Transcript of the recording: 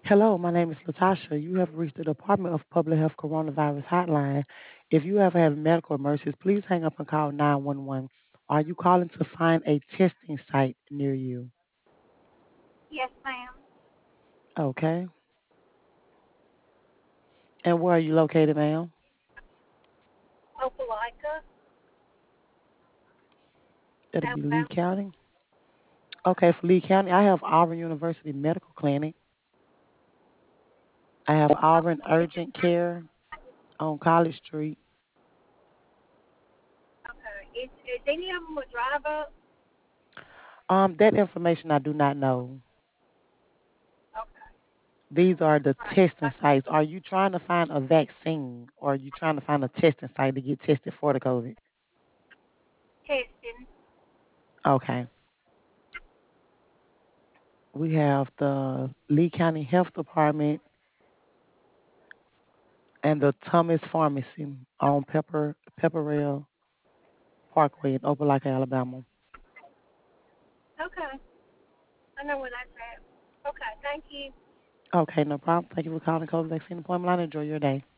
Hello, my name is Latasha. You have reached the Department of Public Health Coronavirus Hotline. If you ever have medical emergencies, please hang up and call 911. Are you calling to find a testing site near you? Yes, ma'am. Okay. And where are you located, ma'am? Opelika, That'll be Lee Alabama. County. Okay, for Lee County, I have Auburn University Medical Clinic. I have Auburn Urgent Care on College Street. Okay. Is any of them a drive up? That information I do not know. Okay. These are the Right. testing sites. Are you trying to find a vaccine or are you trying to find a testing site to get tested for the COVID? Testing. Okay. We have the Lee County Health Department and the Thomas Pharmacy on Pepperell Parkway in Opelika, Alabama. Okay. I know where that's at. Okay. Thank you. Okay, no problem. Thank you for calling the COVID vaccine appointment line. Enjoy your day.